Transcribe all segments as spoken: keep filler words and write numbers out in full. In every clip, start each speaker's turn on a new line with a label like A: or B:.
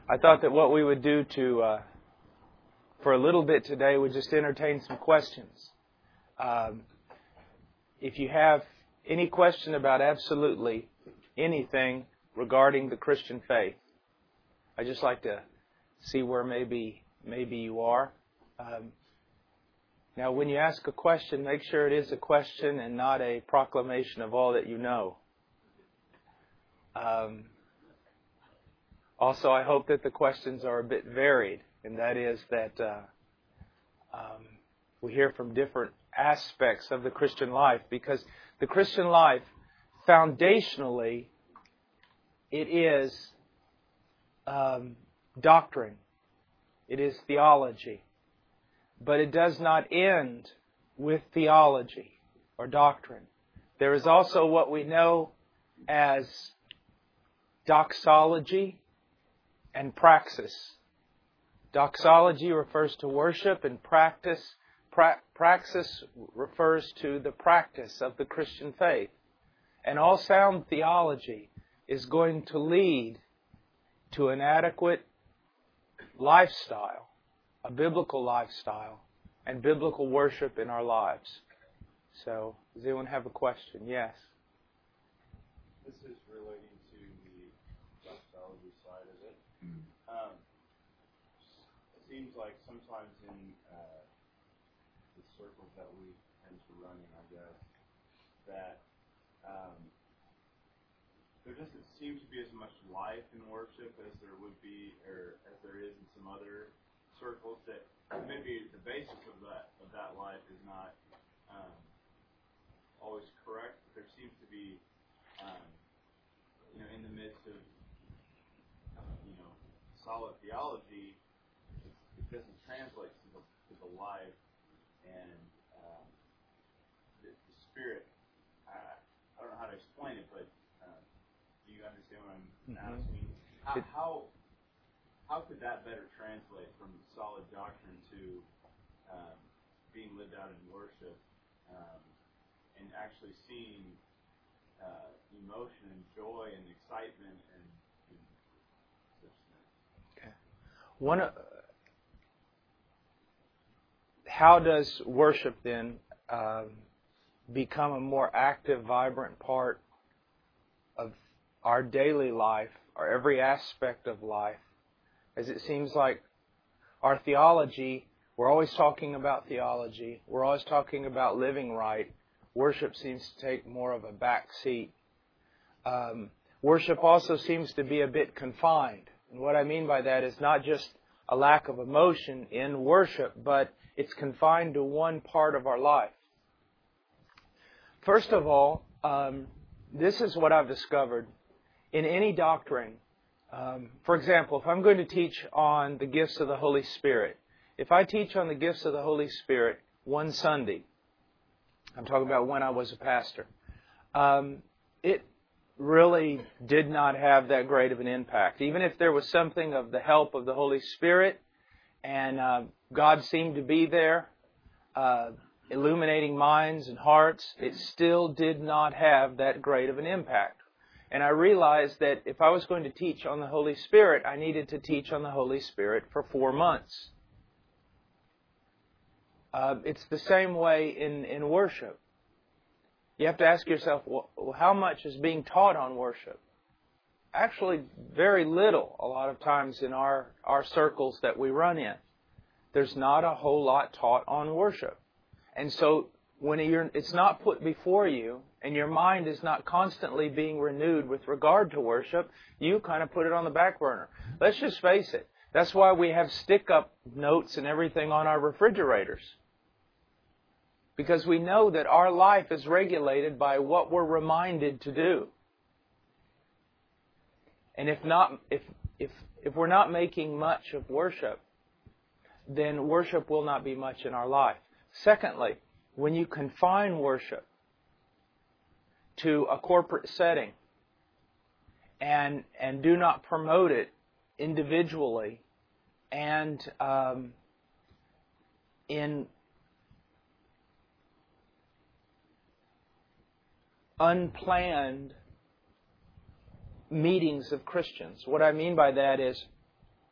A: I thought that what we would do to, uh, for a little bit today, would just entertain some questions. Um, if you have any question about absolutely anything regarding the Christian faith, I'd just like to see where maybe maybe you are. Um, now, when you ask a question, make sure it is a question and not a proclamation of all that you know. Um, also, I hope that the questions are a bit varied, and that is that uh, um, we hear from different aspects of the Christian life, because the Christian life, foundationally, it is um, doctrine. It is theology. But it does not end with theology or doctrine. There is also what we know as doxology and praxis. Doxology refers to worship, and practice, pra- praxis refers to the practice of the Christian faith. And all sound theology is going to lead to an adequate lifestyle, a biblical lifestyle, and biblical worship in our lives. So, does anyone have a question? Yes.
B: This is relating to the doxology side of it. Um, it seems like sometimes in uh, the circles that we tend to run in, I guess, that um, there doesn't seem to be as much life in worship as there would be, or as there is in some other circles. That maybe the basis of that of that life is not um, always correct, but there seems to be, um, you know, in the midst of, you know, solid theology, it, it doesn't translate to the, to the life and um, the, the spirit. Uh, I don't know how to explain it, but uh, do you understand what I'm
A: Mm-hmm.
B: asking? How, how how could that better translate from solid doctrine to um, being lived out in worship um, and actually seeing uh, emotion and joy and excitement and, and such things?
A: Okay. One. Uh, how does worship then um, become a more active, vibrant part of our daily life, or every aspect of life? As it seems like our theology, we're always talking about theology, we're always talking about living right. Worship seems to take more of a back seat. Um, worship also seems to be a bit confined. And what I mean by that is not just a lack of emotion in worship, but it's confined to one part of our life. First of all, um, this is what I've discovered. In any doctrine, um, for example, if I'm going to teach on the gifts of the Holy Spirit, if I teach on the gifts of the Holy Spirit one Sunday, I'm talking about when I was a pastor, um, it really did not have that great of an impact. Even if there was something of the help of the Holy Spirit, and uh, God seemed to be there, uh, illuminating minds and hearts, it still did not have that great of an impact. And I realized that if I was going to teach on the Holy Spirit, I needed to teach on the Holy Spirit for four months. Uh, it's the same way in, in worship. You have to ask yourself, well, how much is being taught on worship? Actually, very little a lot of times in our, our circles that we run in. There's not a whole lot taught on worship. And so when you're, it's not put before you, and your mind is not constantly being renewed with regard to worship, you kind of put it on the back burner. Let's just face it. That's why we have stick-up notes and everything on our refrigerators. Because we know that our life is regulated by what we're reminded to do. And if not, if if if we're not making much of worship, then worship will not be much in our life. Secondly, when you confine worship to a corporate setting and and do not promote it individually and um, in unplanned meetings of Christians. What I mean by that is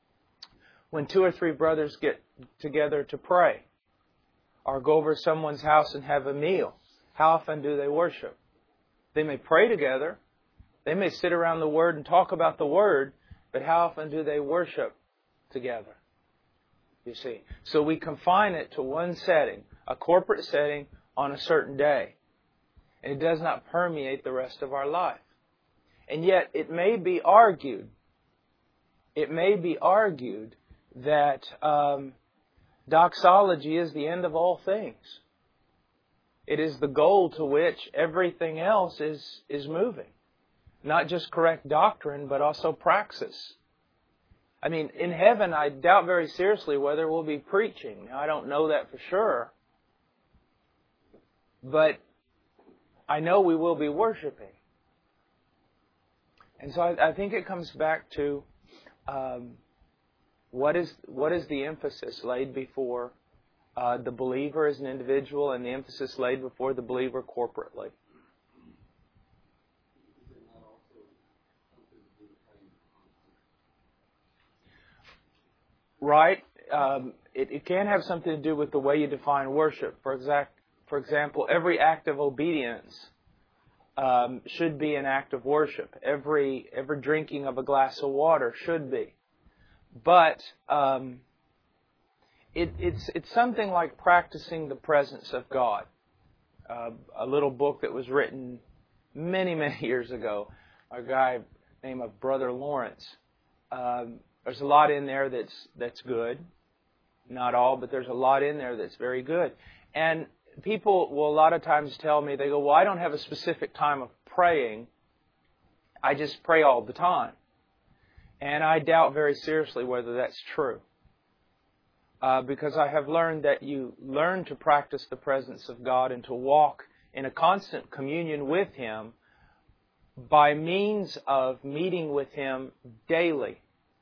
A: when two or three brothers get together to pray or go over to someone's house and have a meal, how often do they worship? They may pray together. They may sit around the Word and talk about the Word, but how often do they worship together? You see. So we confine it to one setting, a corporate setting on a certain day. And it does not permeate the rest of our life. And yet it may be argued, it may be argued that um, doxology is the end of all things. It is the goal to which everything else is, is moving. Not just correct doctrine, but also praxis. I mean, in heaven, I doubt very seriously whether we'll be preaching. Now, I don't know that for sure. But I know we will be worshiping. And so I, I think it comes back to um, what is what is the emphasis laid before uh, the believer as an individual, and the emphasis laid before the believer corporately. Right? Um, it, it can have something to do with the way you define worship. For exact, for example, every act of obedience um, should be an act of worship. Every every drinking of a glass of water should be. But um, it, it's it's something like practicing the presence of God. Uh, a little book that was written many many years ago, a guy named Brother Lawrence. Um, There's a lot in there that's that's good. Not all, but there's a lot in there that's very good. And people will a lot of times tell me, they go, well, I don't have a specific time of praying. I just pray all the time. And I doubt very seriously whether that's true. Uh, because I have learned that you learn to practice the presence of God and to walk in a constant communion with Him by means of meeting with Him daily.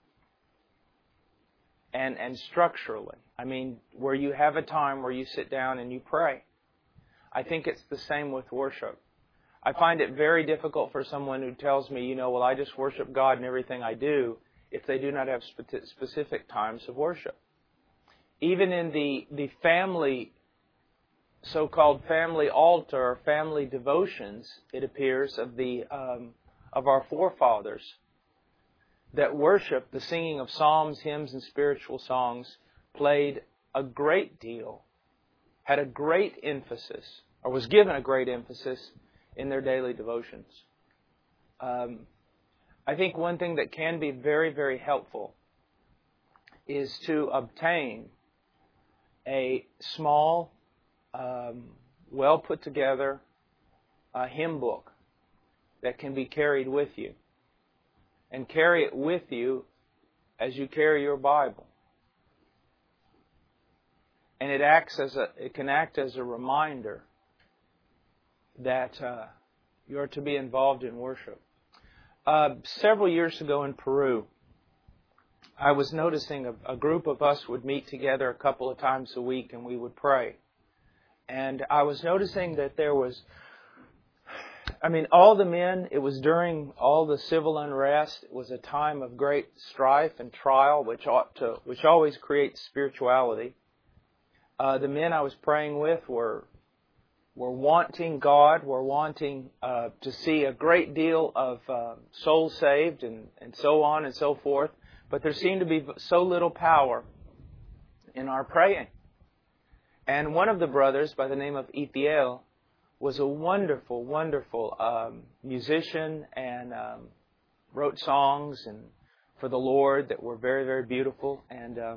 A: And, and structurally. I mean, where you have a time where you sit down and you pray. I think it's the same with worship. I find it very difficult for someone who tells me, you know, well, I just worship God in everything I do, if they do not have spe- specific times of worship. Even in the, the family, so-called family altar or family devotions, it appears, of the um, of our forefathers, that worship, the singing of psalms, hymns, and spiritual songs, played a great deal, had a great emphasis, or was given a great emphasis in their daily devotions. Um, I think one thing that can be very, very helpful is to obtain a small, um, well put together uh, hymn book that can be carried with you. And carry it with you as you carry your Bible. And it acts as a, it can act as a reminder that uh, you're to be involved in worship. Uh, several years ago in Peru, I was noticing a, a group of us would meet together a couple of times a week and we would pray. And I was noticing that there was I mean, all the men, it was during all the civil unrest. It was a time of great strife and trial, which ought to, which always creates spirituality. Uh, the men I was praying with were were wanting God, were wanting uh, to see a great deal of uh, souls saved and, and so on and so forth. But there seemed to be so little power in our praying. And one of the brothers, by the name of Ithiel, was a wonderful, wonderful um, musician and um, wrote songs and for the Lord that were very, very beautiful. And uh,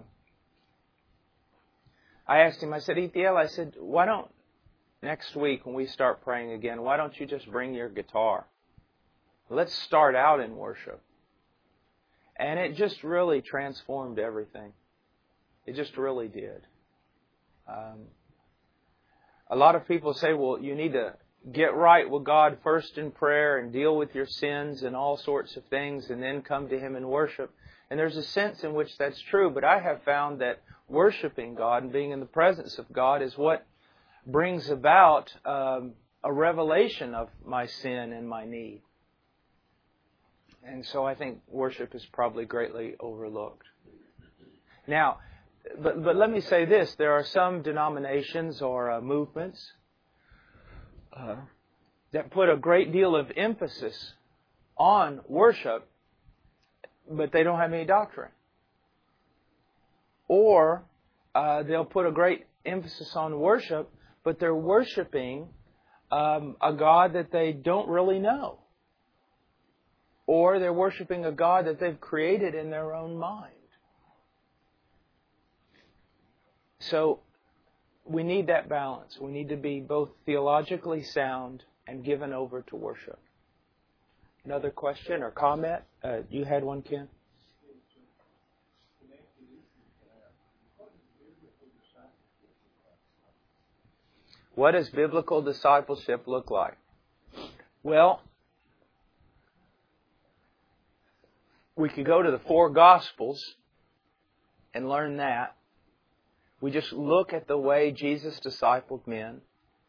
A: I asked him, I said, Ithiel, I said, why don't, next week when we start praying again, why don't you just bring your guitar? Let's start out in worship. And it just really transformed everything. It just really did. Um, a lot of people say, well, you need to get right with God first in prayer and deal with your sins and all sorts of things and then come to Him in worship. And there's a sense in which that's true, but I have found that worshiping God and being in the presence of God is what brings about um, a revelation of my sin and my need. And so I think worship is probably greatly overlooked. Now, but, but let me say this. There are some denominations or uh, movements uh, that put a great deal of emphasis on worship, but they don't have any doctrine. Or uh, they'll put a great emphasis on worship, but they're worshiping um, a God that they don't really know. Or they're worshiping a God that they've created in their own mind. So we need that balance. We need to be both theologically sound and given over to worship. Another question or comment? Uh, you had one, Ken? What does biblical discipleship look like? Well, we could go to the four Gospels and learn that. We just look at the way Jesus discipled men.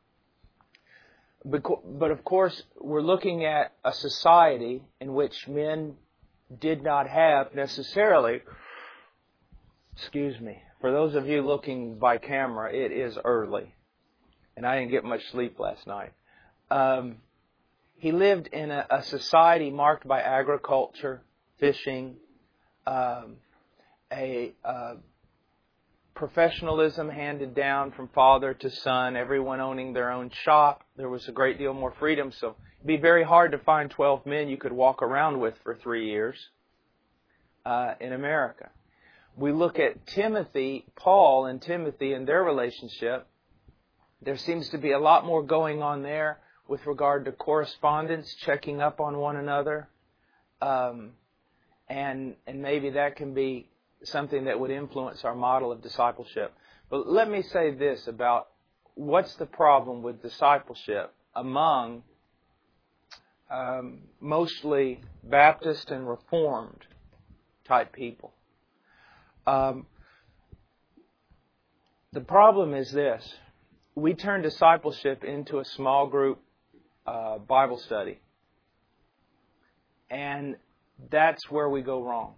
A: But of course, we're looking at a society in which men did not have necessarily, excuse me, for those of you looking by camera, it is early. And I didn't get much sleep last night. Um, he lived in a, a society marked by agriculture, fishing, um, a uh, professionalism handed down from father to son, everyone owning their own shop. There was a great deal more freedom, so it'd be very hard to find twelve men you could walk around with for three years uh, in America. We look at Timothy, Paul and Timothy and their relationship. There seems to be a lot more going on there with regard to correspondence, checking up on one another. Um, and and maybe that can be something that would influence our model of discipleship. But let me say this about what's the problem with discipleship among um, mostly Baptist and Reformed type people. Um, the problem is this. We turn discipleship into a small group uh, Bible study. And that's where we go wrong.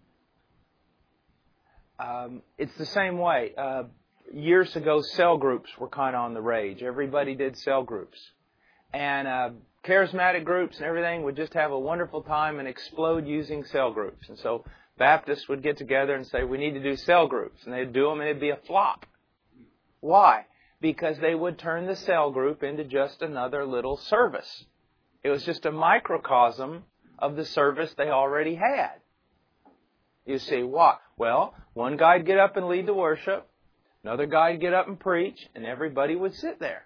A: Um, it's the same way. Uh, years ago, cell groups were kind of on the rage. Everybody did cell groups. And uh, charismatic groups and everything would just have a wonderful time and explode using cell groups. And so Baptists would get together and say, we need to do cell groups. And they'd do them and it'd be a flop. Why? Because they would turn the cell group into just another little service. It was just a microcosm of the service they already had. You see, what? Well, one guy'd get up and lead the worship, another guy'd get up and preach, and everybody would sit there.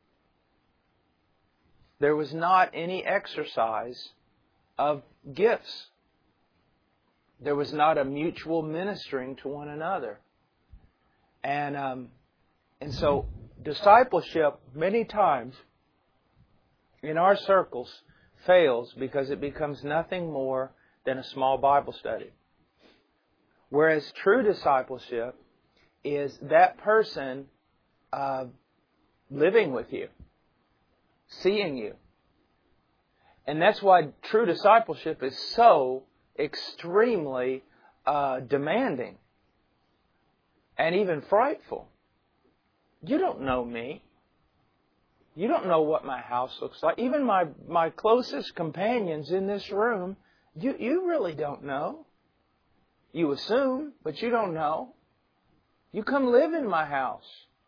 A: There was not any exercise of gifts. There was not a mutual ministering to one another. And um, and so discipleship many times in our circles fails because it becomes nothing more than a small Bible study. Whereas true discipleship is that person uh, living with you, seeing you. And that's why true discipleship is so extremely uh, demanding and even frightful. You don't know me. You don't know what my house looks like. Even my, my closest companions in this room, you, you really don't know. You assume, but you don't know. You come live in my house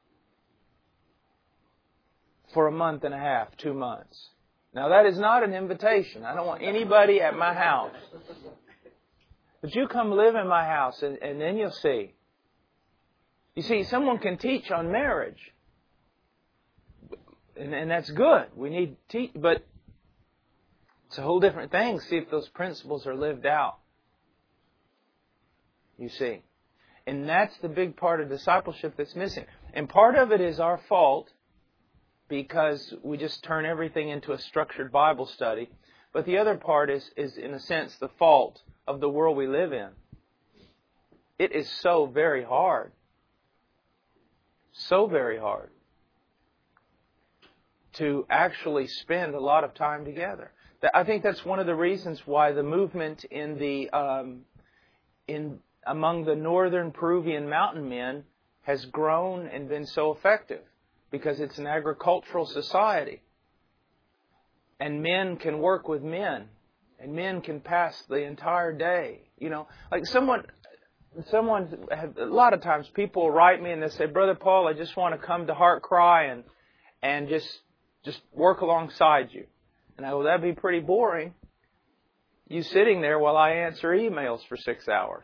A: for a month and a half, two months. Now that is not an invitation. I don't want anybody at my house. But you come live in my house and, and then you'll see. You see, someone can teach on marriage. And, and that's good. We need to teach, but it's a whole different thing. See if those principles are lived out. You see. And that's the big part of discipleship that's missing. And part of it is our fault because we just turn everything into a structured Bible study. But the other part is, is in a sense, the fault of the world we live in. It is so very hard. So very hard to actually spend a lot of time together. I think that's one of the reasons why the movement in the um, in among the northern Peruvian mountain men has grown and been so effective because it's an agricultural society. And men can work with men. And men can pass the entire day. You know, like someone, someone, a lot of times people write me and they say, Brother Paul, I just want to come to Heart Cry and, and just, just work alongside you. And I go, that'd be pretty boring. You sitting there while I answer emails for six hours.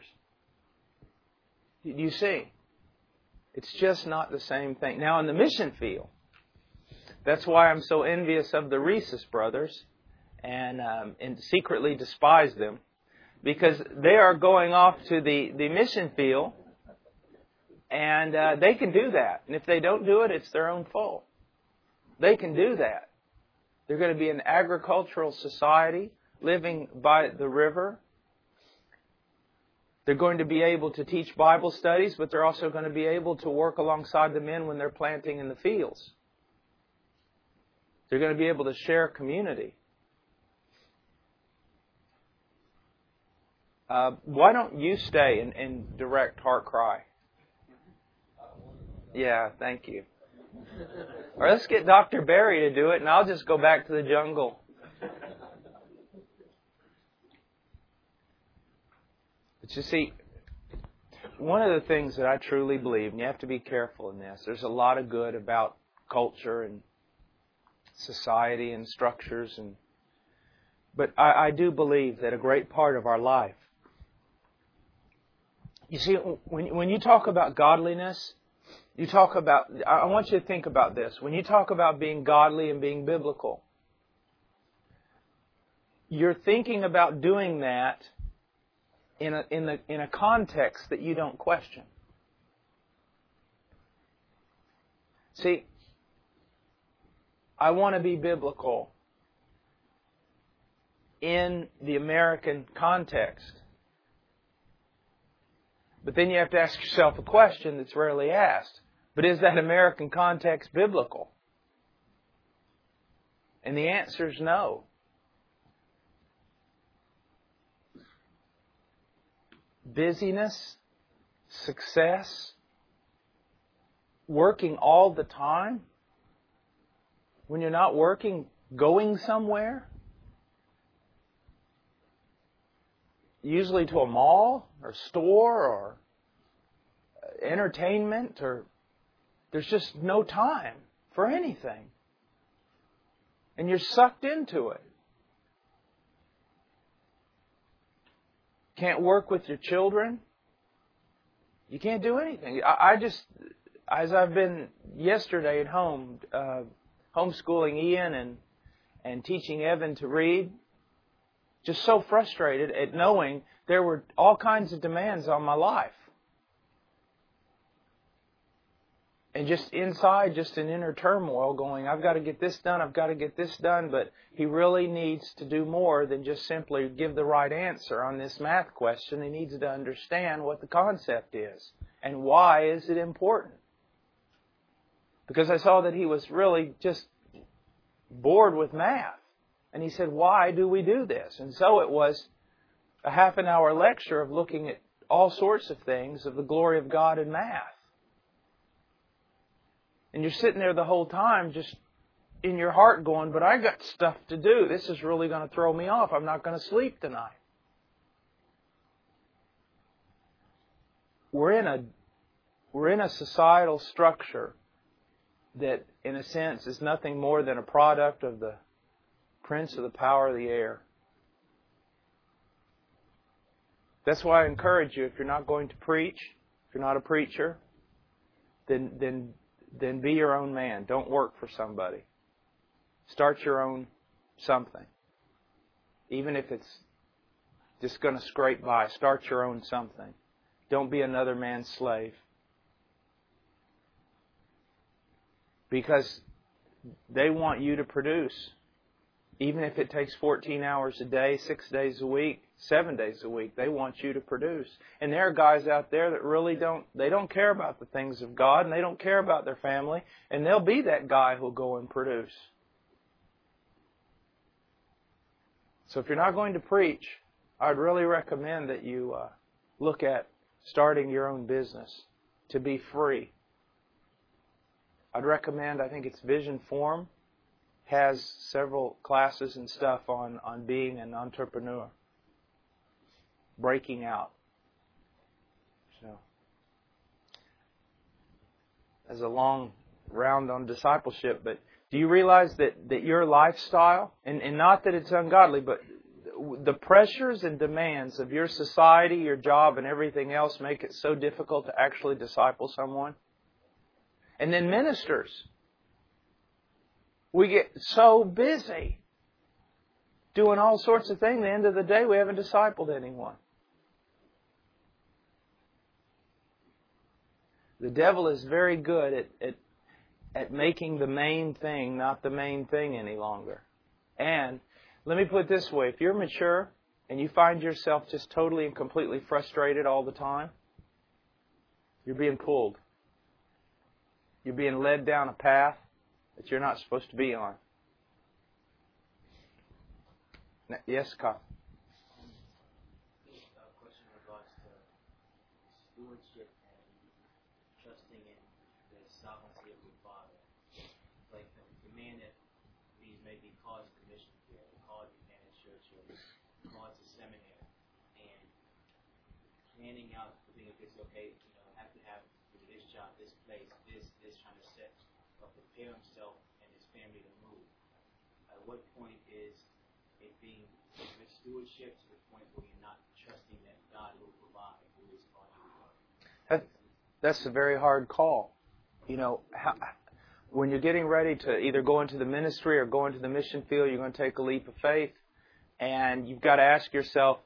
A: You see, it's just not the same thing. Now, in the mission field, that's why I'm so envious of the Rhesus brothers and, um, and secretly despise them, because they are going off to the, the mission field, and uh, they can do that. And if they don't do it, it's their own fault. They can do that. They're going to be an agricultural society living by the river. They're going to be able to teach Bible studies, but they're also going to be able to work alongside the men when they're planting in the fields. They're going to be able to share community. Uh, why don't you stay and, and direct Heart Cry? Yeah, thank you. Or let's get Doctor Barry to do it, and I'll just go back to the jungle. But you see, one of the things that I truly believe, and you have to be careful in this, there's a lot of good about culture and society and structures, and but I, I do believe that a great part of our life, you see, when when you talk about godliness, you talk about, I want you to think about this. When you talk about being godly and being biblical, you're thinking about doing that in a in the in a context that you don't question. See, I want to be biblical in the American context. But then you have to ask yourself a question that's rarely asked. But is that American context biblical? And the answer is no. Busyness, success, working all the time. When you're not working, going somewhere. Usually to a mall or store or entertainment, or there's just no time for anything. And you're sucked into it. Can't work with your children. You can't do anything. I, I just, as I've been yesterday at home, uh, homeschooling Ian and, and teaching Evan to read, just so frustrated at knowing there were all kinds of demands on my life. And just inside, just an inner turmoil going, I've got to get this done, I've got to get this done, but he really needs to do more than just simply give the right answer on this math question. He needs to understand what the concept is and why is it important. Because I saw that he was really just bored with math. And he said, why do we do this? And so it was a half an hour lecture of looking at all sorts of things of the glory of God in math. And you're sitting there the whole time just in your heart going, but I got stuff to do. This is really going to throw me off. I'm not going to sleep tonight. We're in a, we're in a societal structure that, in a sense, is nothing more than a product of the prince of the power of the air. That's why I encourage you, if you're not going to preach, if you're not a preacher, then then then be your own man. Don't work for somebody. Start your own something. Even if it's just going to scrape by, start your own something. Don't be another man's slave. Because they want you to produce. Even if it takes fourteen hours a day, six days a week, seven days a week, they want you to produce. And there are guys out there that really don't, they don't care about the things of God, and they don't care about their family, and they'll be that guy who'll go and produce. So if you're not going to preach, I'd really recommend that you uh, look at starting your own business, to be free. I'd recommend, I think it's Vision Forum, has several classes and stuff on, on being an entrepreneur. Breaking out. So, as a long round on discipleship, but do you realize that, that your lifestyle, and, and not that it's ungodly, but the pressures and demands of your society, your job, and everything else make it so difficult to actually disciple someone? And then ministers. We get so busy doing all sorts of things. At the end of the day, we haven't discipled anyone. The devil is very good at, at, at making the main thing not the main thing any longer. And let me put it this way. If you're mature and you find yourself just totally and completely frustrated all the time, you're being pulled. You're being led down a path that you're not supposed to be on. Yes, Kyle?
C: A question in regards to stewardship and trusting in the sovereignty of your Father. Like the, the man that these maybe called to mission field, called to manage church, or called to seminary, and planning out the thing of this, okay, you know, have to have this job, this place, this, this, trying to set or prepare himself and his family to move. At what point is it being with stewardship to the point where you're not trusting that God will provide who is calling you?
A: That's a very hard call. You know, how, when you're getting ready to either go into the ministry or go into the mission field, you're going to take a leap of faith. And you've got to ask yourself,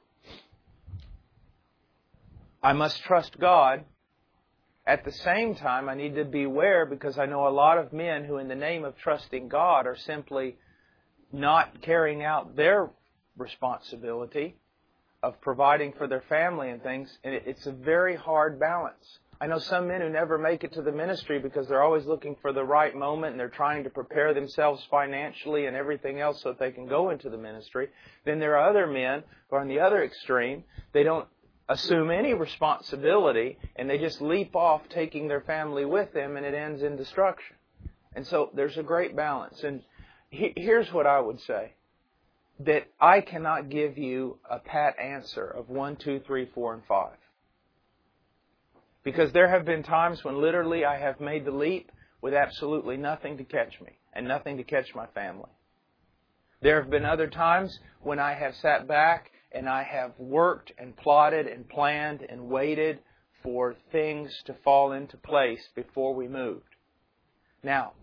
A: I must trust God. At the same time, I need to beware, because I know a lot of men who in the name of trusting God are simply not carrying out their responsibility of providing for their family and things. And it's a very hard balance. I know some men who never make it to the ministry because they're always looking for the right moment and they're trying to prepare themselves financially and everything else so that they can go into the ministry. Then there are other men who are on the other extreme. They don't assume any responsibility and they just leap off taking their family with them, and it ends in destruction. And so there's a great balance. And he, here's what I would say. That I cannot give you a pat answer of one, two, three, four, and five. Because there have been times when literally I have made the leap with absolutely nothing to catch me and nothing to catch my family. There have been other times when I have sat back and I have worked and plotted and planned and waited for things to fall into place before we moved. Now,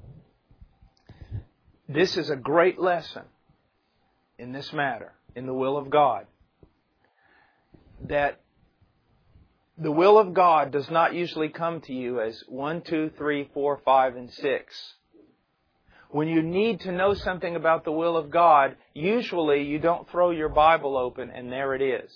A: this is a great lesson in this matter, in the will of God. That the will of God does not usually come to you as one, two, three, four, five, and six. When you need to know something about the will of God, usually you don't throw your Bible open and there it is.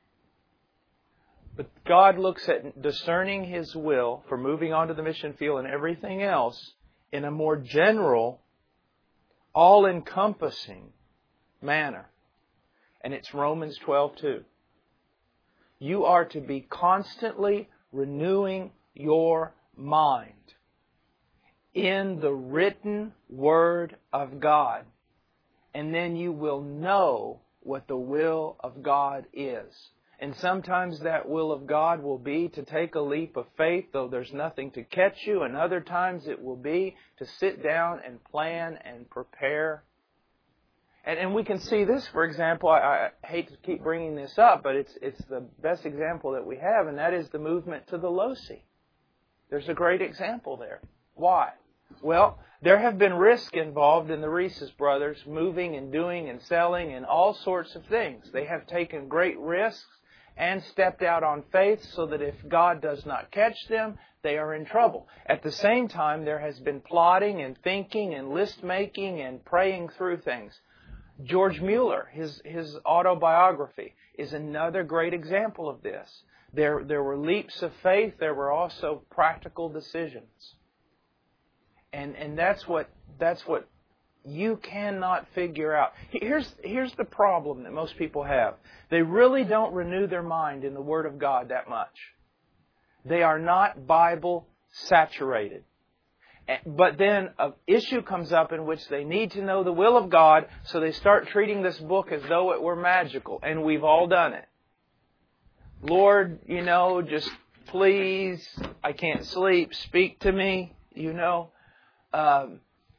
A: But God looks at discerning His will for moving on to the mission field and everything else in a more general, all-encompassing manner. And it's Romans twelve two. You are to be constantly renewing your mind in the written Word of God. And then you will know what the will of God is. And sometimes that will of God will be to take a leap of faith, though there's nothing to catch you. And other times it will be to sit down and plan and prepare. And, and we can see this, for example, I, I hate to keep bringing this up, but it's it's the best example that we have, and that is the movement to the Losi. There's a great example there. Why? Well, there have been risk involved in the Reese's brothers moving and doing and selling and all sorts of things. They have taken great risks and stepped out on faith so that if God does not catch them, they are in trouble. At the same time, there has been plotting and thinking and list making and praying through things. George Mueller, his, his autobiography, is another great example of this. There, there were leaps of faith. There were also practical decisions. And, and that's what, that's what you cannot figure out. Here's, here's the problem that most people have. They really don't renew their mind in the Word of God that much. They are not Bible saturated. But then an issue comes up in which they need to know the will of God, so they start treating this book as though it were magical. And we've all done it. Lord, you know, just please, I can't sleep, speak to me, you know. Um,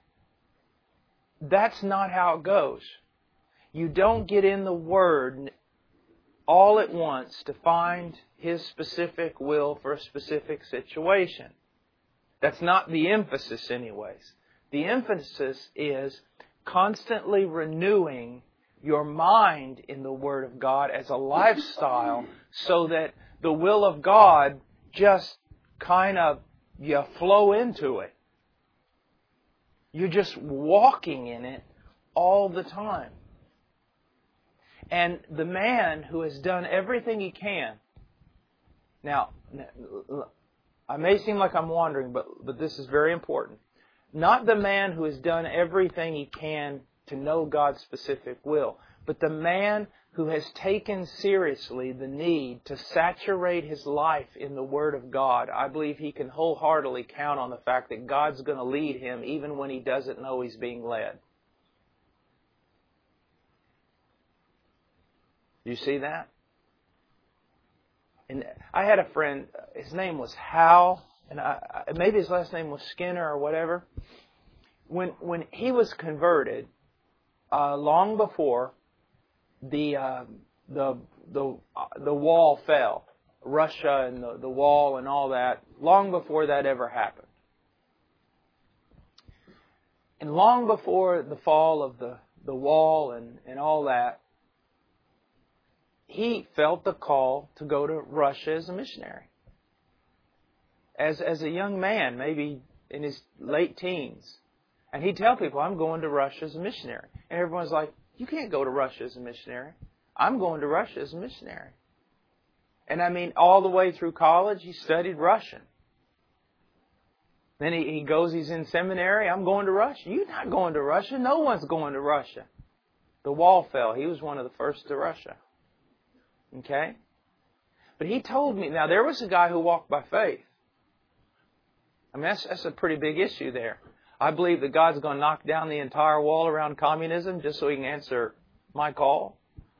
A: that's not how it goes. You don't get in the Word all at once to find His specific will for a specific situation. That's not the emphasis anyways. The emphasis is constantly renewing your mind in the Word of God as a lifestyle so that the will of God just kind of, you flow into it. You're just walking in it all the time. And the man who has done everything he can. Now, I may seem like I'm wandering, but, but this is very important. Not the man who has done everything he can to know God's specific will, but the man who has taken seriously the need to saturate his life in the Word of God. I believe he can wholeheartedly count on the fact that God's going to lead him even when he doesn't know he's being led. Do you see that? And I had a friend, his name was Hal, and I, maybe his last name was Skinner or whatever. When when he was converted, uh, long before the uh, the the the wall fell, Russia and the, the wall and all that, long before that ever happened, and long before the fall of the the wall and, and all that, he felt the call to go to Russia as a missionary. As as a young man, maybe in his late teens. And he'd tell people, I'm going to Russia as a missionary. And everyone's like, you can't go to Russia as a missionary. I'm going to Russia as a missionary. And I mean, all the way through college, he studied Russian. Then he, he goes, he's in seminary, I'm going to Russia. You're not going to Russia. No one's going to Russia. The wall fell. He was one of the first to Russia. Okay? But he told me, now there was a guy who walked by faith. I mean, that's, that's a pretty big issue there. I believe that God's going to knock down the entire wall around communism just so He can answer my call.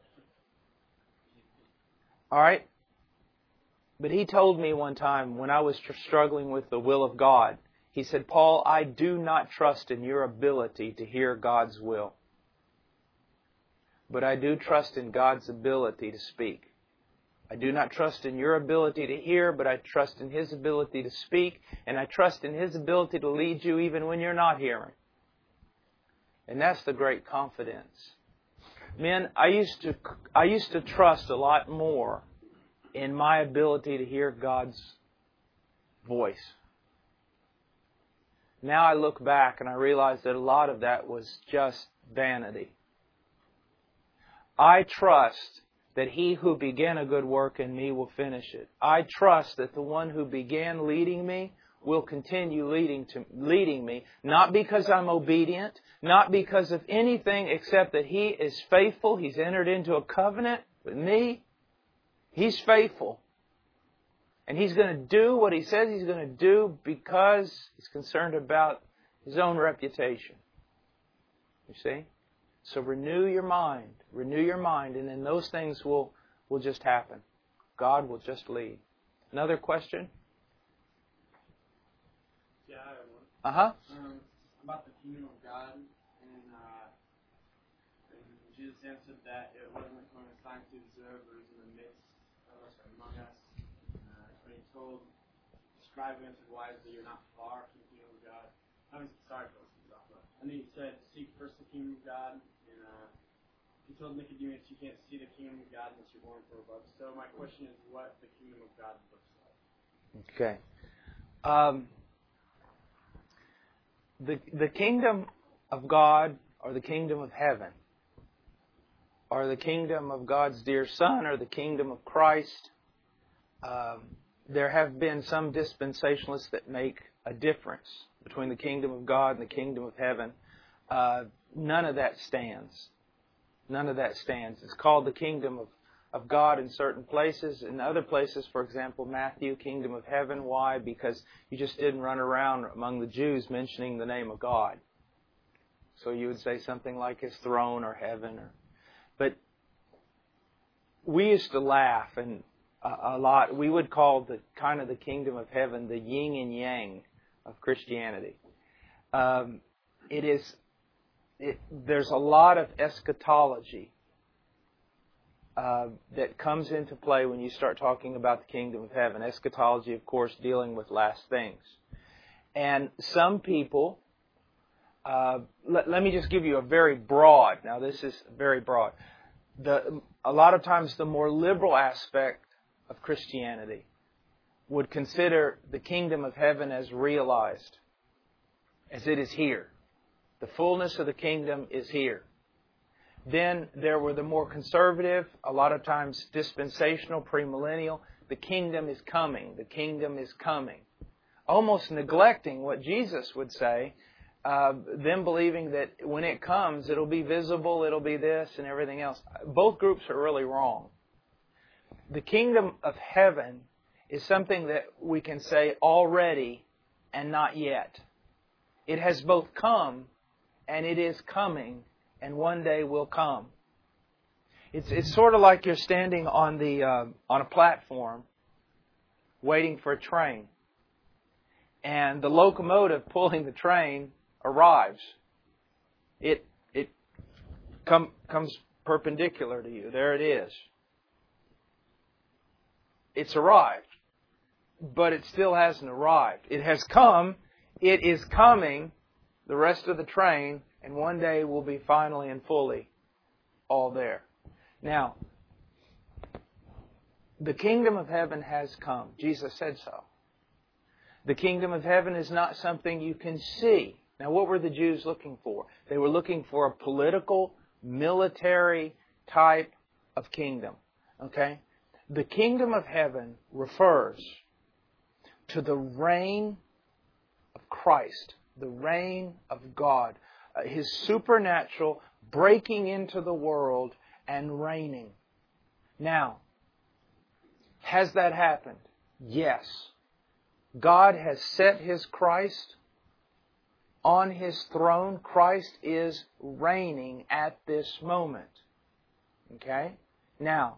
A: All right? But he told me one time when I was struggling with the will of God, he said, Paul, I do not trust in your ability to hear God's will. But I do trust in God's ability to speak. I do not trust in your ability to hear, but I trust in His ability to speak, and I trust in His ability to lead you even when you're not hearing. And that's the great confidence. Men, I used to I used to trust a lot more in my ability to hear God's voice. Now I look back and I realize that a lot of that was just vanity. I trust that He who began a good work in me will finish it. I trust that the one who began leading me will continue leading to leading me, not because I'm obedient, not because of anything except that He is faithful. He's entered into a covenant with me. He's faithful. And He's going to do what He says He's going to do because He's concerned about His own reputation. You see? So renew your mind. Renew your mind, and then those things will, will just happen. God will just lead. Another question?
D: Yeah, I have one.
A: Uh-huh.
D: Um, about the kingdom of God, and, uh, and Jesus answered that it wasn't going to sign to observers in the midst of us or among us. Uh, when He told the scribe who answered wisely, you're not far from the kingdom of God. I'm sorry for this stuff, but and then He said, seek first the kingdom of God. And uh, He told Nicodemus, you can't see the kingdom of God unless you're born from above. So my question is, what the kingdom of God looks like.
A: Okay. Um, the the kingdom of God, or the kingdom of heaven, or the kingdom of God's dear Son, or the kingdom of Christ, um, there have been some dispensationalists that make a difference between the kingdom of God and the kingdom of heaven. Uh, none of that stands. None of that stands. It's called the kingdom of, of God in certain places. In other places, for example, Matthew, kingdom of heaven. Why? Because you just didn't run around among the Jews mentioning the name of God. So you would say something like His throne or heaven. Or, but we used to laugh and a, a lot. We would call the kind of the kingdom of heaven the yin and yang of Christianity. Um, it is. It, there's a lot of eschatology uh, that comes into play when you start talking about the kingdom of heaven. Eschatology, of course, dealing with last things. And some people, uh, let, let me just give you a very broad, now this is very broad. The, a lot of times the more liberal aspect of Christianity would consider the kingdom of heaven as realized, as it is here. The fullness of the kingdom is here. Then there were the more conservative, a lot of times dispensational, premillennial. The kingdom is coming. The kingdom is coming. Almost neglecting what Jesus would say, uh, them believing that when it comes, it'll be visible, it'll be this and everything else. Both groups are really wrong. The kingdom of heaven is something that we can say already and not yet. It has both come and it is coming, and one day will come. It's it's sort of like you're standing on the uh, on a platform, waiting for a train, and the locomotive pulling the train arrives. It it come comes perpendicular to you. There it is. It's arrived, but it still hasn't arrived. It has come. It is coming. The rest of the train, and one day we'll be finally and fully all there. Now, the kingdom of heaven has come. Jesus said so. The kingdom of heaven is not something you can see. Now, what were the Jews looking for? They were looking for a political, military type of kingdom. Okay? The kingdom of heaven refers to the reign of Christ. The reign of God, uh, His supernatural breaking into the world and reigning. Now, has that happened? Yes. God has set His Christ on His throne. Christ is reigning at this moment. Okay? Now,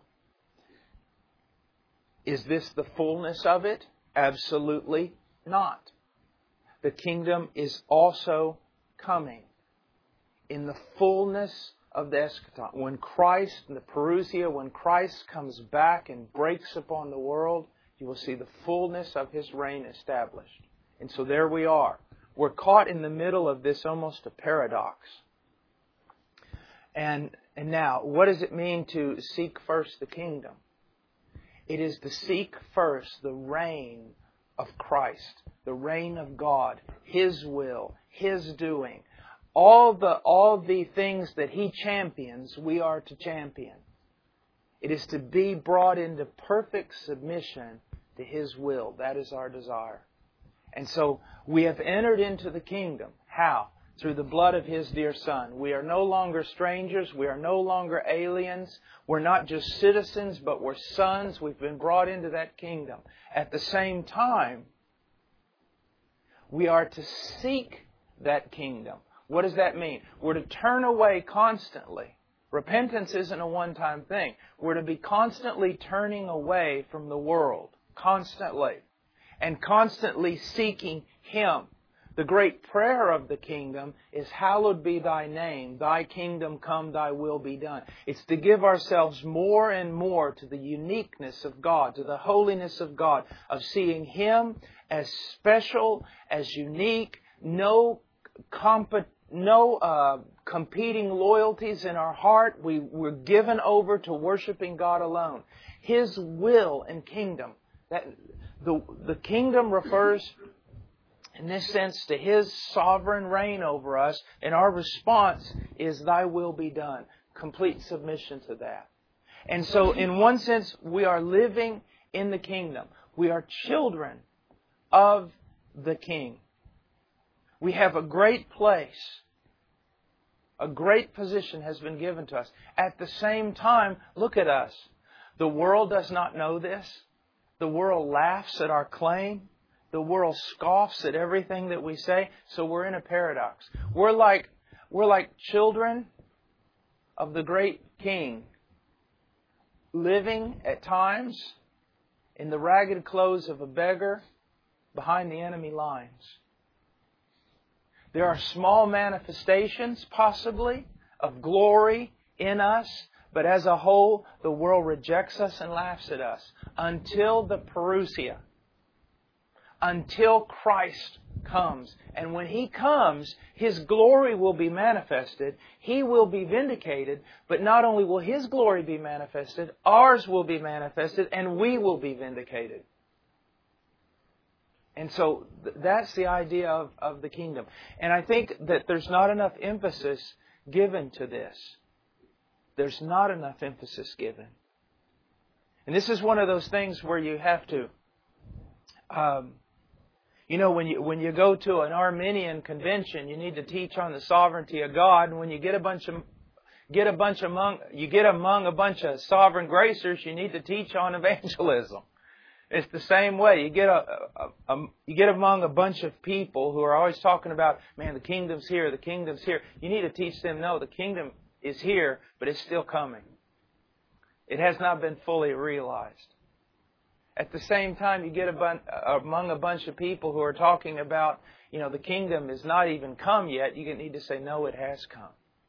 A: is this the fullness of it? Absolutely not. The kingdom is also coming in the fullness of the eschaton. When Christ, in the parousia, when Christ comes back and breaks upon the world, you will see the fullness of His reign established. And so there we are. We're caught in the middle of this almost a paradox. And, and now, what does it mean to seek first the kingdom? It is to seek first the reign of Christ, the reign of God, His will, His doing. All the, all the things that He champions, we are to champion. It is to be brought into perfect submission to His will. That is our desire. And so we have entered into the kingdom. How? Through the blood of His dear Son. We are no longer strangers. We are no longer aliens. We're not just citizens, but we're sons. We've been brought into that kingdom. At the same time, we are to seek that kingdom. What does that mean? We're to turn away constantly. Repentance isn't a one-time thing. We're to be constantly turning away from the world. Constantly. And constantly seeking Him. The great prayer of the kingdom is, hallowed be Thy name, Thy kingdom come, Thy will be done. It's to give ourselves more and more to the uniqueness of God, to the holiness of God, of seeing Him as special, as unique, no comp- no uh, competing loyalties in our heart. We, we're given over to worshiping God alone. His will and kingdom. That, the, the kingdom refers, in this sense, to His sovereign reign over us, and our response is, Thy will be done. Complete submission to that. And so, in one sense, we are living in the kingdom. We are children of the King. We have a great place. A great position has been given to us. At the same time, look at us. The world does not know this. The world laughs at our claim. The world scoffs at everything that we say. So we're in a paradox. We're like, we're like children of the great King, living at times in the ragged clothes of a beggar behind the enemy lines. There are small manifestations, possibly, of glory in us, but as a whole, the world rejects us and laughs at us until the parousia, until Christ comes. And when He comes, His glory will be manifested. He will be vindicated, but not only will His glory be manifested, ours will be manifested, and we will be vindicated. And so th- that's the idea of, of the kingdom. And I think that there's not enough emphasis given to this. There's not enough emphasis given. And this is one of those things where you have to, um, you know, when you when you go to an Arminian convention, you need to teach on the sovereignty of God. And when you get a bunch of get a bunch among you get among a bunch of sovereign gracers, you need to teach on evangelism. It's the same way. You get a, a, a you get among a bunch of people who are always talking about, man, the kingdom's here, the kingdom's here. You need to teach them, no, the kingdom is here, but it's still coming. It has not been fully realized. At the same time, you get a bun- among a bunch of people who are talking about, you know, the kingdom is not even come yet. You need to say, no, it has come.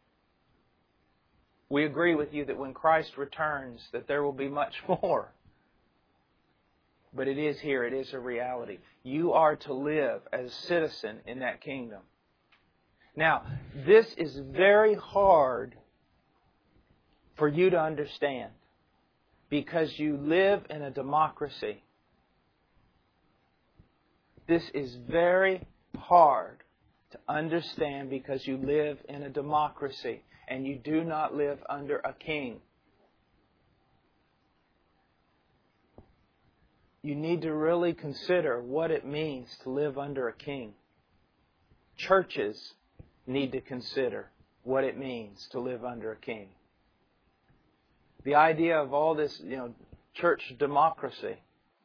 A: We agree with you that when Christ returns, that there will be much more. But it is here. It is a reality. You are to live as a citizen in that kingdom. Now, this is very hard for you to understand because you live in a democracy. This is very hard to understand because you live in a democracy and you do not live under a king. You need to really consider what it means to live under a king. Churches need to consider what it means to live under a king. The idea of all this, you know, church democracy.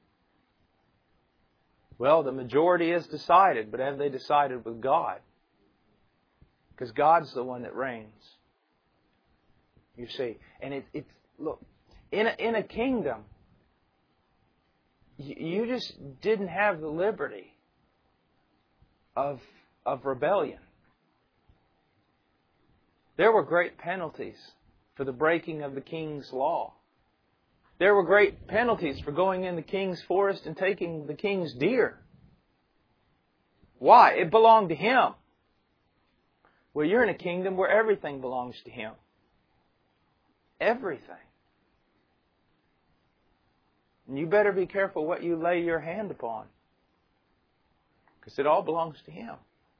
A: Well, the majority is decided, but have they decided with God? Because God's the one that reigns. You see, and it, it's look in a, in a kingdom. You just didn't have the liberty of, of rebellion. There were great penalties for the breaking of the king's law. There were great penalties for going in the king's forest and taking the king's deer. Why? It belonged to him. Well, you're in a kingdom where everything belongs to him. Everything. And you better be careful what you lay your hand upon. Because it all belongs to him.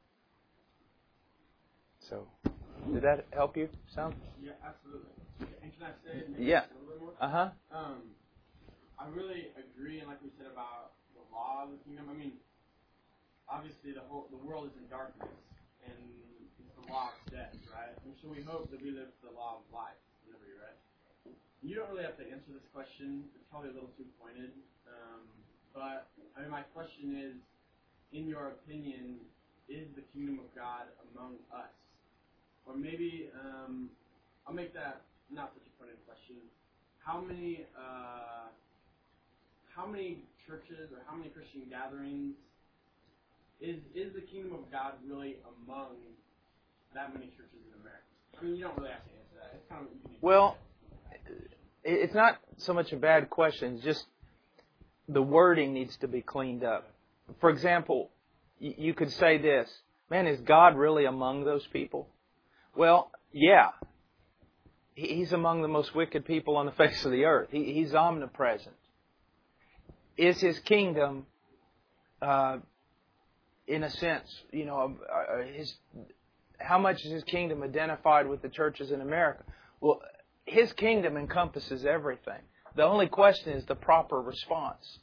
A: So, did that help you some?
D: Yeah, absolutely. And can I say maybe
A: Yeah.
D: a little bit more?
A: Uh-huh.
D: Um, I really agree, and like we said about the law of the kingdom, I mean, obviously the whole the world is in darkness, and it's the law of death, right? And so we hope that we live the law of life, liberty, right? You don't really have to answer this question. It's probably a little too pointed. Um, but, I mean, my question is, in your opinion, is the kingdom of God among us? Or maybe, um, I'll make that not such a pointed question. How many, uh, how many churches or how many Christian gatherings is is the kingdom of God really among that many churches in America? I mean, you don't really have to answer that. It's kind of
A: well. It's not so much a bad question, it's just the wording needs to be cleaned up. For example, you could say this, man, is God really among those people? Well, yeah. He's among the most wicked people on the face of the earth. He's omnipresent. Is His kingdom, uh, in a sense, you know, his, how much is His kingdom identified with the churches in America? Well, His kingdom encompasses everything. The only question is the proper response.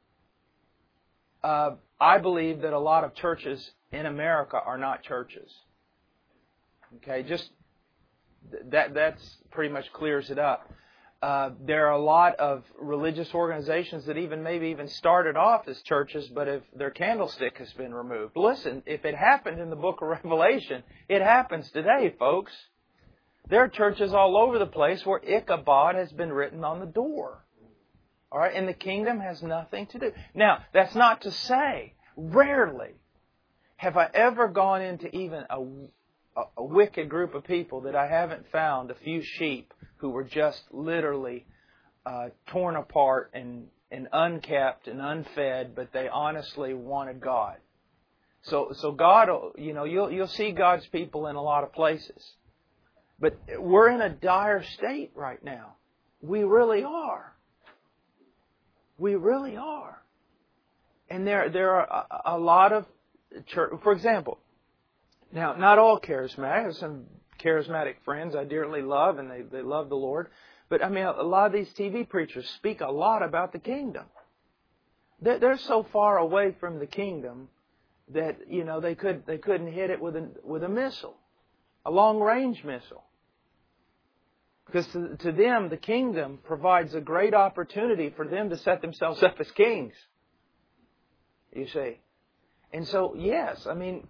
A: Uh, I believe that a lot of churches in America are not churches. Okay, just that that's pretty much clears it up. Uh, there are a lot of religious organizations that even maybe even started off as churches, but if their candlestick has been removed. Listen, if it happened in the book of Revelation, it happens today, folks. There are churches all over the place where Ichabod has been written on the door. All right, and the kingdom has nothing to do. Now, that's not to say, rarely have I ever gone into even a, a, a wicked group of people that I haven't found a few sheep who were just literally uh, torn apart and, and unkept and unfed, but they honestly wanted God. So, so God, you know, you'll you'll see God's people in a lot of places, but we're in a dire state right now. We really are. We really are, and there there are a, a lot of church. For example, now not all charismatic. I have some charismatic friends I dearly love, and they, they love the Lord. But I mean, a lot of these T V preachers speak a lot about the kingdom. They're, they're so far away from the kingdom that, you know, they could they couldn't hit it with a with a missile, a long range missile, because to, to them the kingdom provides a great opportunity for them to set themselves up as kings. You see, and so yes, I mean.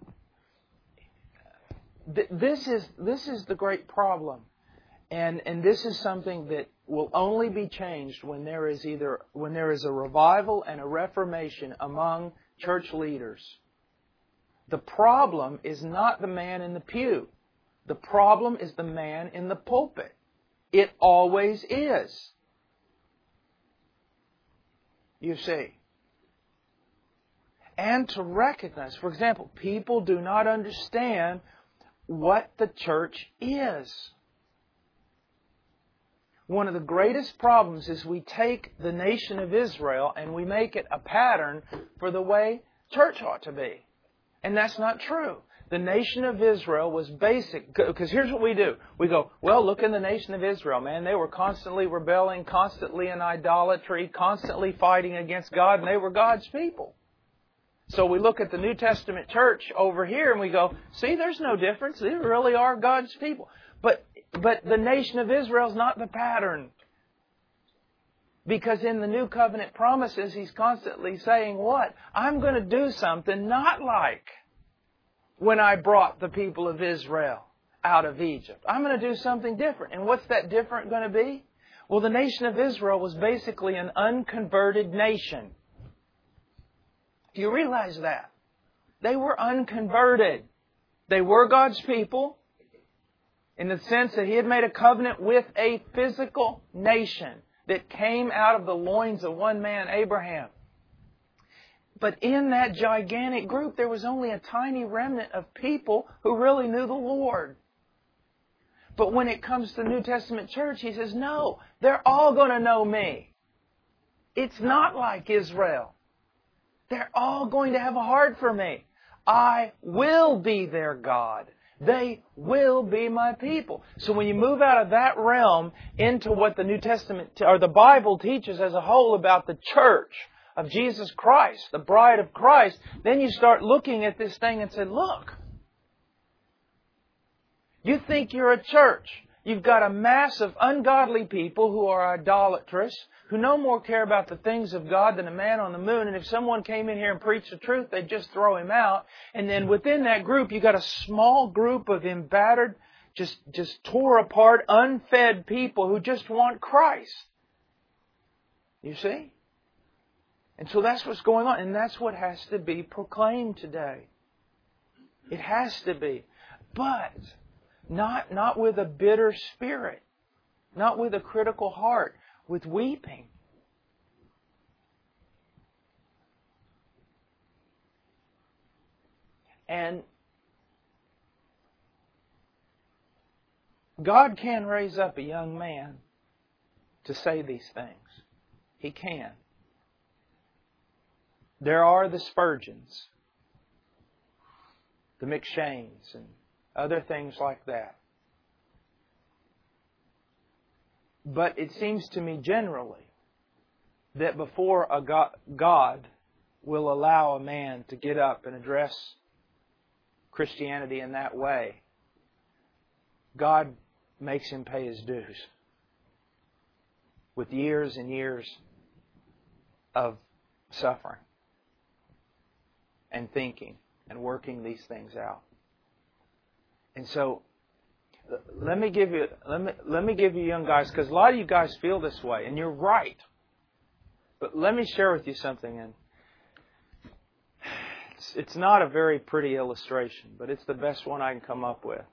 A: This is this is the great problem, and and this is something that will only be changed when there is either when there is a revival and a reformation among church leaders. The problem is not the man in the pew. The problem is the man in the pulpit. It always is. You see. And to recognize, for example, people do not understand what the church is. One of the greatest problems is we take the nation of Israel and we make it a pattern for the way church ought to be. And that's not true. The nation of Israel was basic, because here's what we do. We go, well, look in the nation of Israel, man. They were constantly rebelling, constantly in idolatry, constantly fighting against God, and they were God's people. So we look at the New Testament church over here and we go, see, there's no difference. They really are God's people. But but the nation of Israel is not the pattern. Because in the New Covenant promises, He's constantly saying what? I'm going to do something not like when I brought the people of Israel out of Egypt. I'm going to do something different. And what's that different going to be? Well, the nation of Israel was basically an unconverted nation. Do you realize that? They were unconverted. They were God's people in the sense that He had made a covenant with a physical nation that came out of the loins of one man, Abraham. But in that gigantic group, there was only a tiny remnant of people who really knew the Lord. But when it comes to the New Testament church, He says, no, they're all going to know me. It's not like Israel. They're all going to have a heart for me. I will be their God. They will be my people. So when you move out of that realm into what the New Testament or the Bible teaches as a whole about the church of Jesus Christ, the bride of Christ, then you start looking at this thing and say, look, you think you're a church. You've got a mass of ungodly people who are idolatrous, who no more care about the things of God than a man on the moon. And if someone came in here and preached the truth, they'd just throw him out. And then within that group, you've got a small group of embattered, just, just tore apart, unfed people who just want Christ. You see? And so that's what's going on. And that's what has to be proclaimed today. It has to be. But not, not with a bitter spirit. Not with a critical heart. With weeping. And God can raise up a young man to say these things. He can. There are the Spurgeons, the McShanes, and other things like that. But it seems to me generally that before a God, God will allow a man to get up and address Christianity in that way, God makes him pay his dues. with years and years of suffering and thinking and working these things out. And so, let me give you let me let me give you young guys, because a lot of you guys feel this way, and you're right. But let me share with you something, and it's, it's not a very pretty illustration, but it's the best one I can come up with.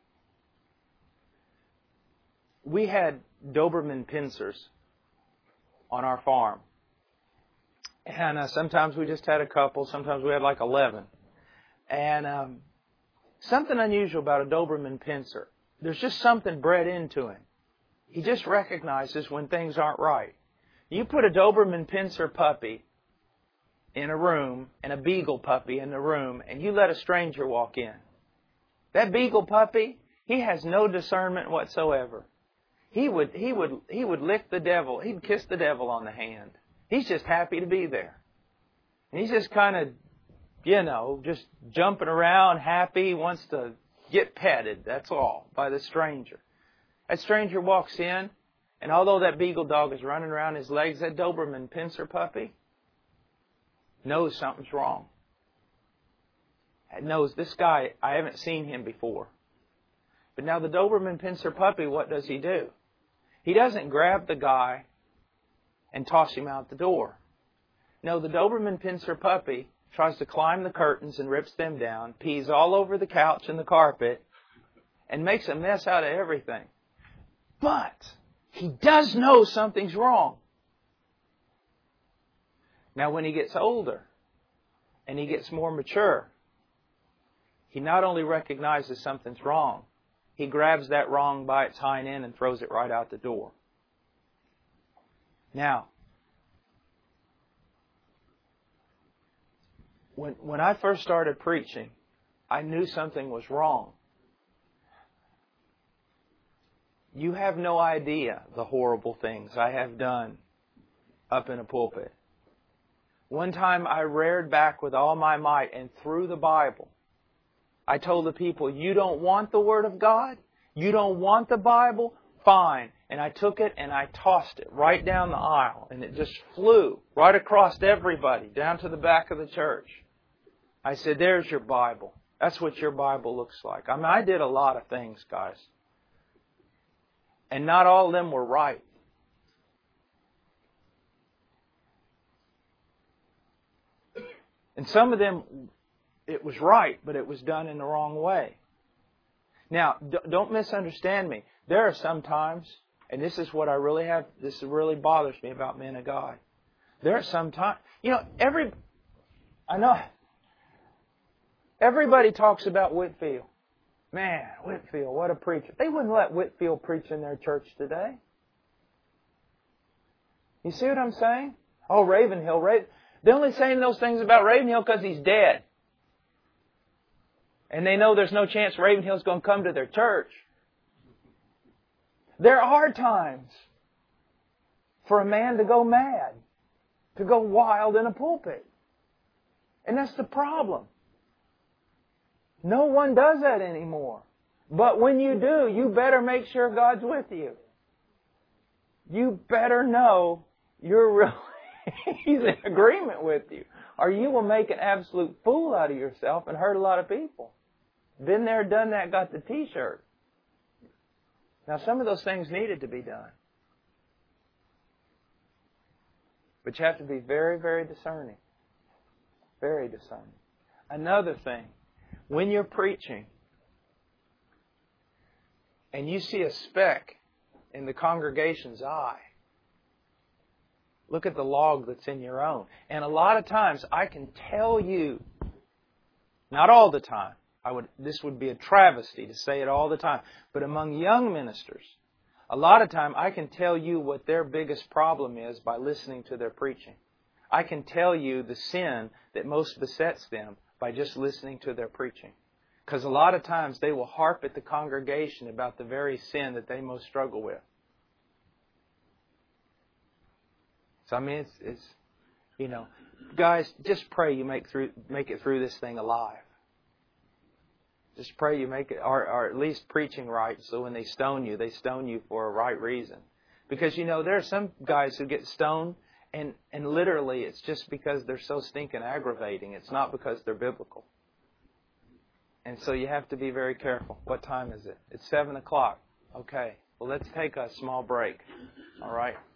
A: We had Doberman Pinschers on our farm. And uh, sometimes we just had a couple. Sometimes we had like eleven. And um, something unusual about a Doberman Pinscher. There's just something bred into him. He just recognizes when things aren't right. You put a Doberman Pinscher puppy in a room and a Beagle puppy in the room, and you let a stranger walk in. That Beagle puppy, he has no discernment whatsoever. He would, he would, he would lick the devil. He'd kiss the devil on the hand. He's just happy to be there. And he's just kind of, you know, just jumping around, happy, wants to get petted, that's all, by the stranger. That stranger walks in, and although that Beagle dog is running around his legs, that Doberman Pinscher puppy knows something's wrong. It knows this guy, I haven't seen him before. But now the Doberman Pinscher puppy, what does he do? He doesn't grab the guy and toss him out the door. No, the Doberman Pinscher puppy tries to climb the curtains and rips them down, pees all over the couch and the carpet, and makes a mess out of everything. But he does know something's wrong. Now, when he gets older and he gets more mature, he not only recognizes something's wrong, he grabs that wrong by its hind end and throws it right out the door. Now, when when I first started preaching, I knew something was wrong. You have no idea the horrible things I have done up in a pulpit. One time I reared back with all my might and threw the Bible. I told the people, you don't want the Word of God? You don't want the Bible? Fine. And I took it and I tossed it right down the aisle. And it just flew right across everybody, down to the back of the church. I said, there's your Bible. That's what your Bible looks like. I mean, I did a lot of things, guys. And not all of them were right. And some of them, it was right, but it was done in the wrong way. Now, don't misunderstand me. There are some times, and this is what I really have, this really bothers me about men of God. There are some times, you know, every, I know, everybody talks about Whitefield. Man, Whitefield, what a preacher. They wouldn't let Whitefield preach in their church today. You see what I'm saying? Oh, Ravenhill. Raven. They're only saying those things about Ravenhill because he's dead. And they know there's no chance Ravenhill's going to come to their church. There are times for a man to go mad, to go wild in a pulpit. And that's the problem. No one does that anymore. But when you do, you better make sure God's with you. You better know you're really, He's in agreement with you. Or you will make an absolute fool out of yourself and hurt a lot of people. Been there, done that, got the T-shirt. Now, some of those things needed to be done. But you have to be very, very discerning. Very discerning. Another thing, when you're preaching and you see a speck in the congregation's eye, look at the log that's in your own. And a lot of times I can tell you, not all the time, I would, this would be a travesty to say it all the time, but among young ministers, a lot of time I can tell you what their biggest problem is by listening to their preaching. I can tell you the sin that most besets them by just listening to their preaching. Because a lot of times they will harp at the congregation about the very sin that they most struggle with. So I mean, it's, it's you know, guys, just pray you make through make it through this thing alive. Just pray you make it, or, or at least preaching right, so when they stone you, they stone you for a right reason. Because, you know, there are some guys who get stoned, and, and literally it's just because they're so stinking aggravating. It's not because they're biblical. And so you have to be very careful. What time is it? It's seven o'clock. Okay. Well, let's take a small break. All right.